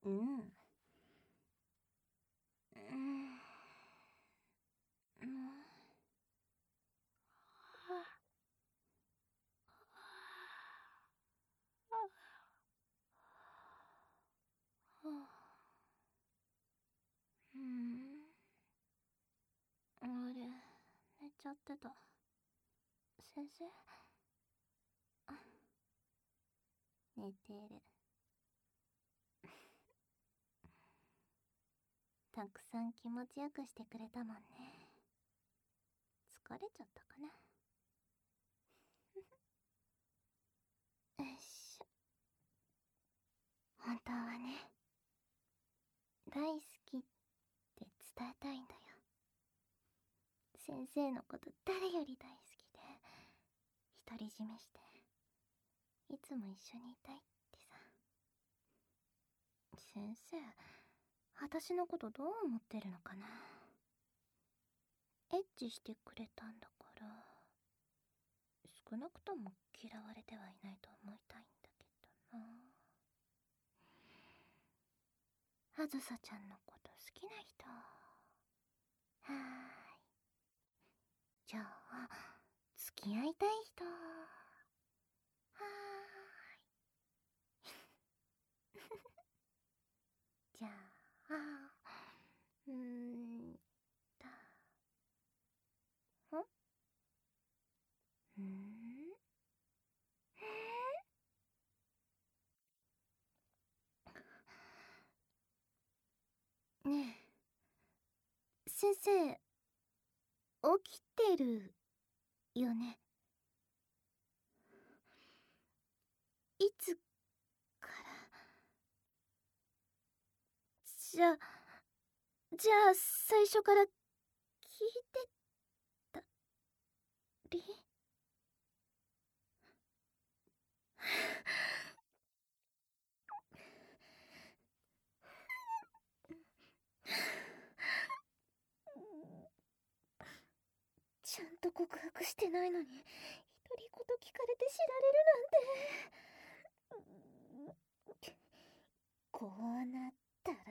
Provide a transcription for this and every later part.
うん。あれ、寝ちゃってた。先生？寝てる。たくさん気持ちよくしてくれたもんね。疲れちゃったかな。よいしょ。本当はね、大好きって伝えたいんだよ。先生のこと誰より大好きで、独り占めしていつも一緒にいたいってさ。先生、私のことどう思ってるのかな。エッチしてくれたんだから、少なくとも嫌われてはいないと思いたいんだけどな。あずさちゃんのこと好きな人。はーい。じゃあ、付き合いたい人。はーい。じゃあ、うーんと、んねえ、先生、起きてるよね。いつから？じゃあ最初から聞いてたり？ちゃんと告白してないのに独り言聞かれて知られるなんて。こうなったら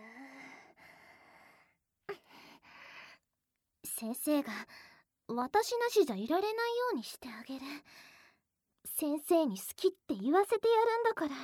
先生が私なしじゃいられないようにしてあげる。先生に好きって言わせてやるんだから。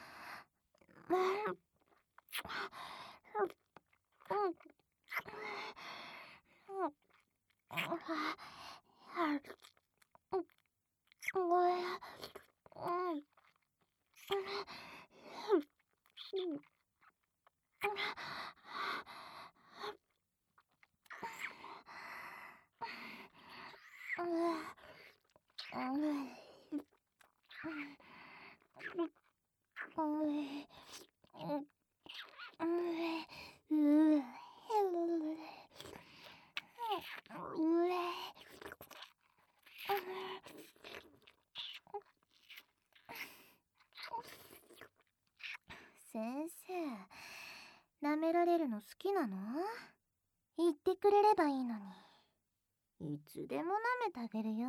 先生、舐められるの好きなの？言ってくれればいいのに。いつでも舐めてあげるよ。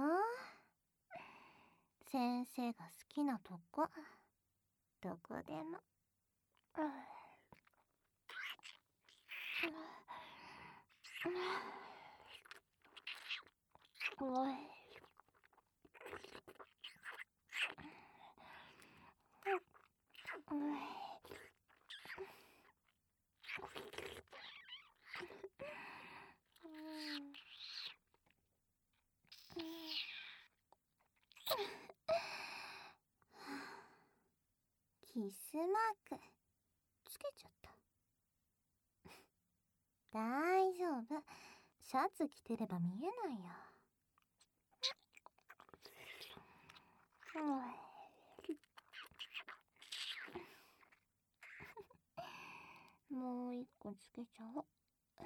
先生が好きなとこ、どこでも。キスマークつけちゃった。大丈夫、シャツ着てれば見えないよ。もう一個つけちゃおう。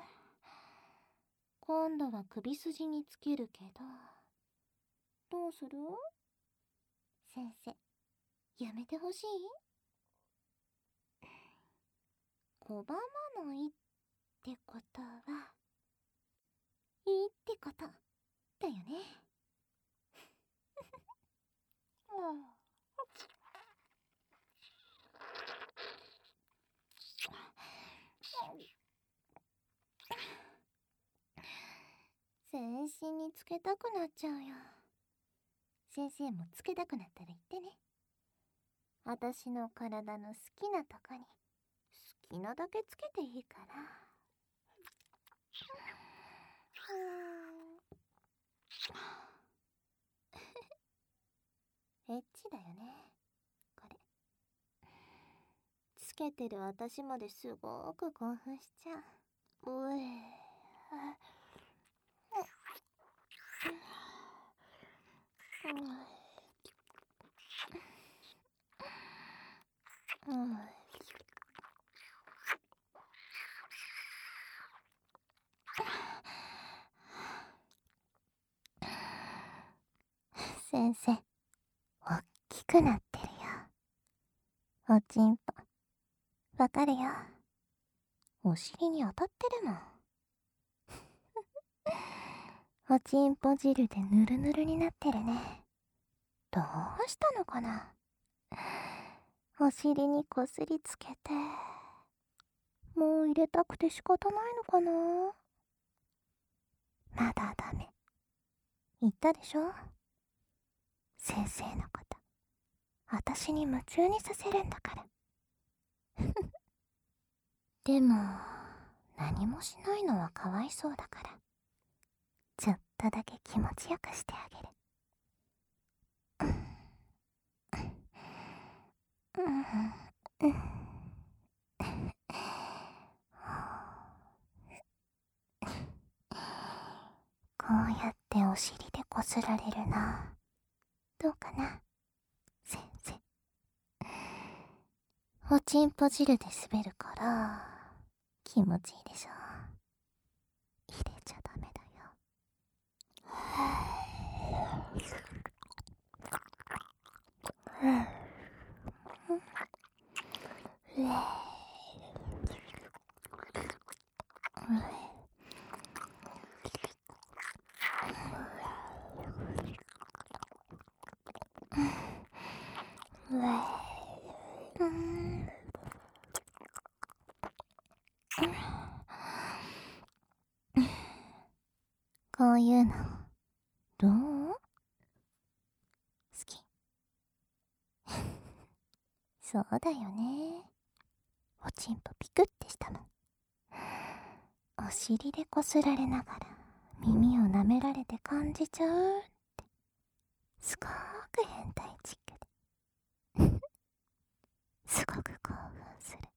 今度は首筋につけるけど、どうする？先生、やめてほしい？拒まないってことは、いいってことだよね。 けたくなっちゃうよ。先生もつけたくなったら言ってね。私の体の好きなとこに好きなだけつけていいから。エッチだよね、これ。つけてる私まですごく興奮しちゃう。先生、おっきくなってるよ。おちんぽ、わかるよ。お尻に当たってるもん。おちんぽ汁でぬるぬるになってるね。どうしたのかな。お尻にこすりつけて、もう入れたくて仕方ないのかな。まだダメ。言ったでしょ。先生のこと、私に夢中にさせるんだから。でも、何もしないのはかわいそうだから、ちょっとだけ気持ちよくしてあげる。こうやってお尻でこすられるな。どうかな、先生。おちんぽ汁で滑るから気持ちいいでしょ。入れちゃダメだよ。こういうのどう？好き？そうだよね。おちんぽピクってしたもん。お尻でこすられながら耳を舐められて感じちゃうって、すごく変態チックで。すごく興奮する。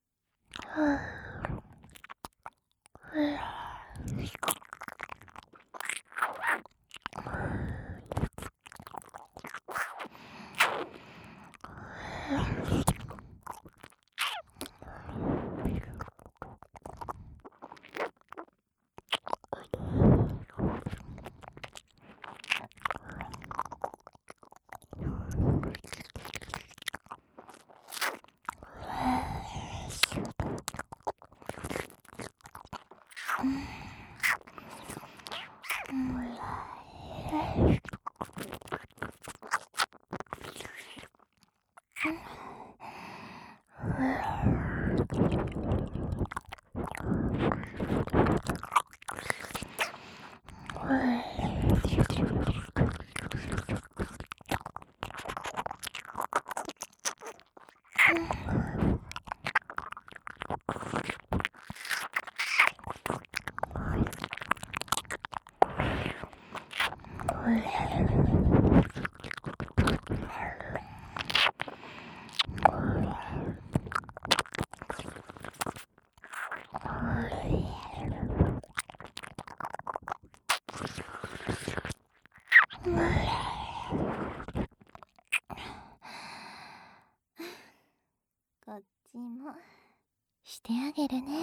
こっちもしてあげるね。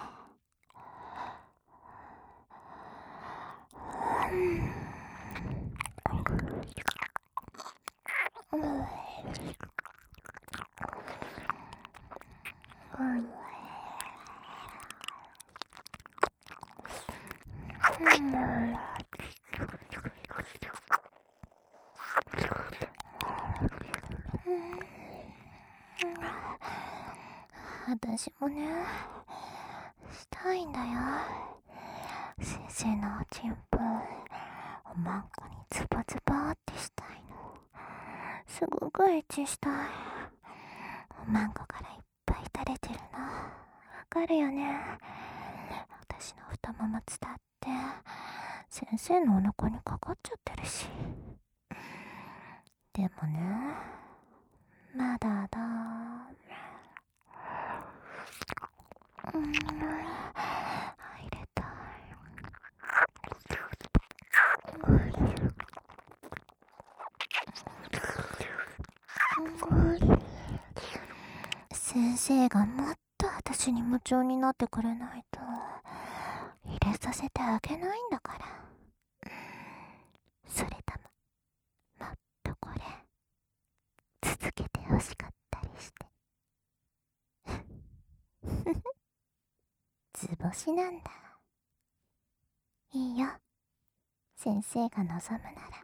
私もね、したいんだよ。先生のおちんぽ、 おまんこにズバズバってしたいの。すごくエッチしたい。おまんこからいっぱい垂れてるの。わかるよね。私の太もも伝って先生のお腹にかかっちゃってるし。でもね、まだだ。入れたい。先生がもっと私に夢中になってくれないと入れさせてあげないんだから。それとももっとこれ続けてほしかったりして。図星なんだ。いいよ、先生が望むなら。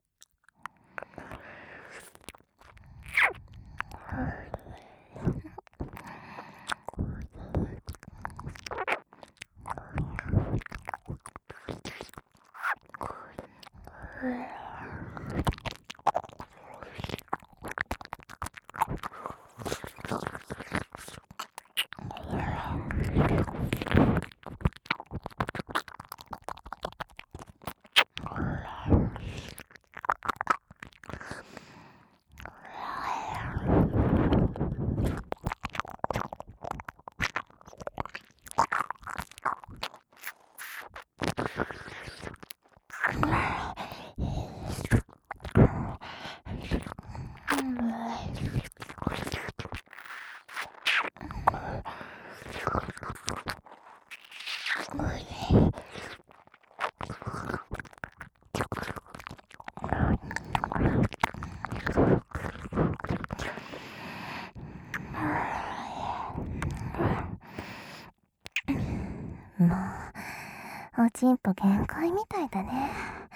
もうおちんぽ限界みたいだね。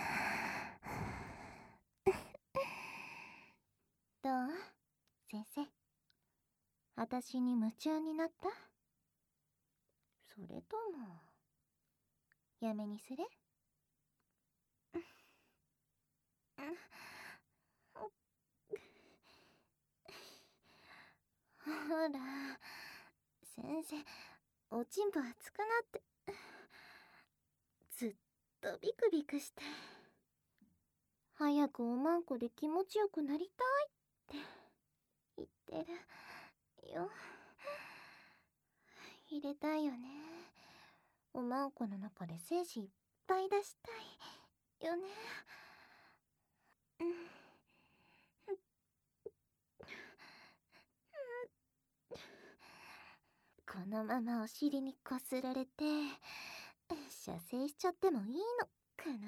どう先生、私に夢中になった？それともやめにする？ほら先生、おちんぽ熱くなってずっとビクビクして、早くおまんこで気持ちよくなりたいって言ってるよ。入れたいよね。おまんこの中で精子いっぱい出したいよね。このままお尻にこすられて射精しちゃってもいいのかな。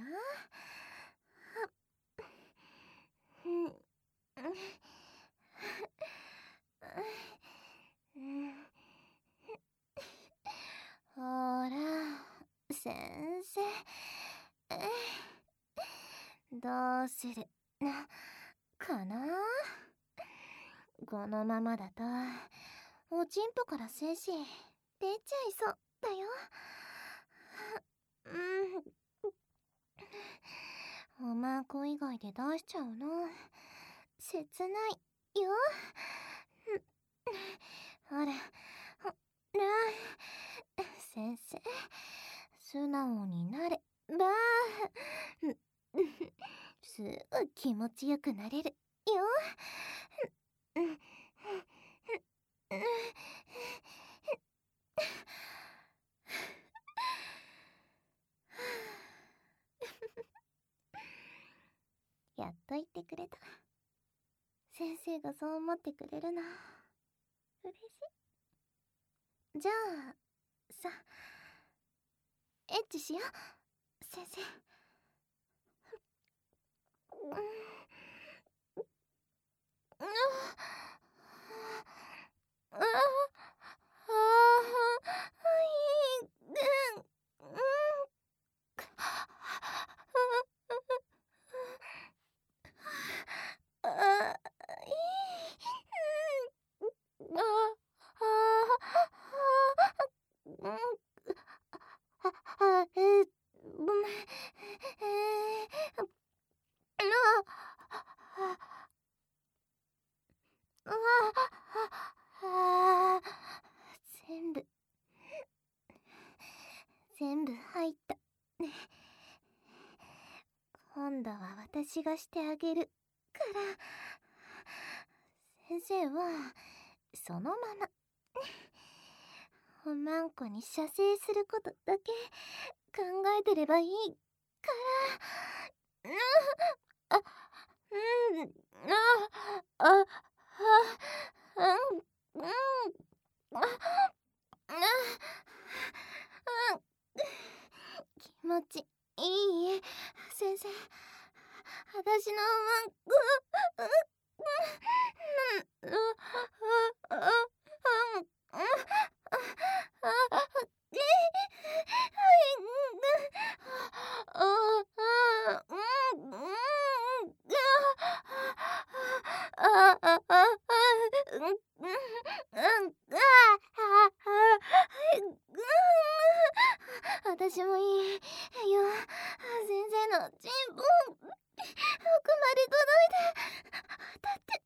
ほら先生、どうするかな。このままだとおちんぽから精子出ちゃいそうだよ。おまんこ以外で出しちゃうの切ないよ。ほら先生、素直になればすぐ気持ちよくなれるよ。やっと言ってくれた。先生がそう思ってくれるの嬉しい。じゃあさ、エッチしよう先生。ごめん、 私がしてあげるから。先生はそのままおまんこに射精することだけ考えてればいいから。あ、うん、あ、うん、気持ちいい先生。私のマンコ、私もいいよ。先生のチンポ奥まで届いてだって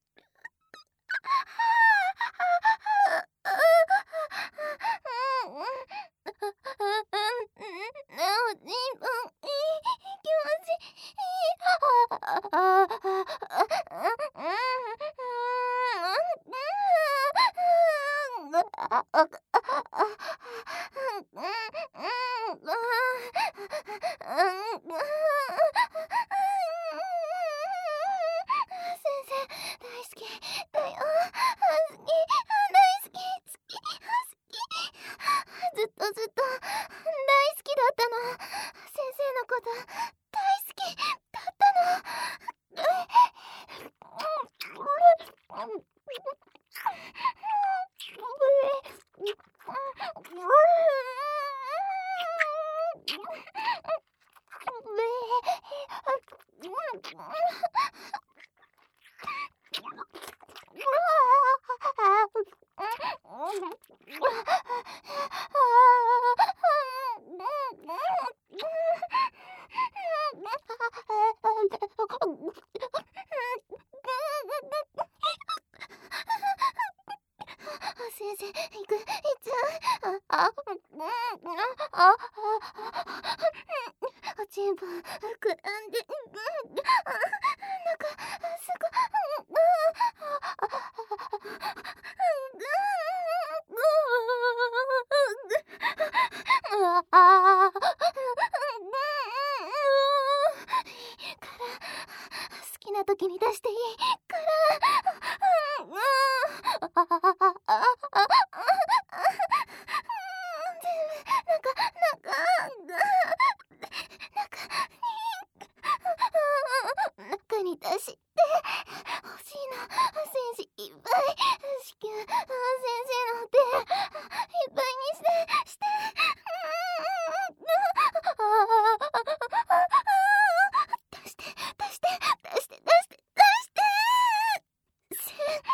ずっとずっと大好きだったの。先生のこと大好きだったの。先生、行っちゃう。おちんぽ膨らんで、なんかすご好きな時に出していい中に出して欲しいの。先生いっぱい子宮先生の手いっぱいにして出して出して出して出して出してせ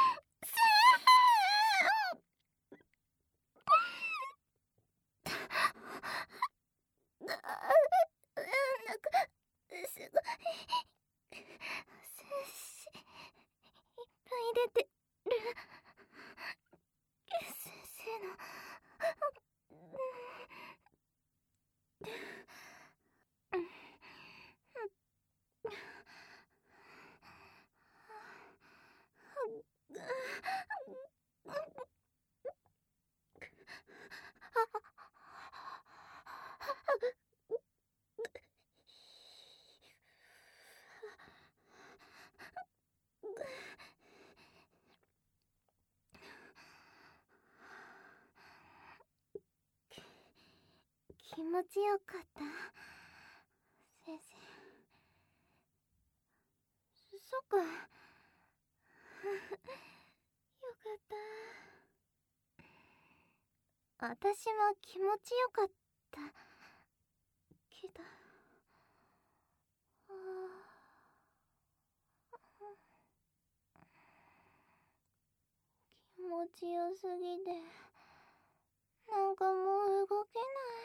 なんかすごいいっぱい出てる。先生の気持ちよかった先生。そっかよかった。私も気持ちよかったけど気持ちよすぎてなんかもう動け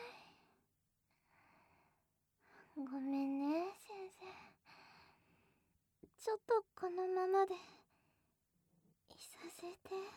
ない。ごめんね先生。ちょっとこのままでいさせて。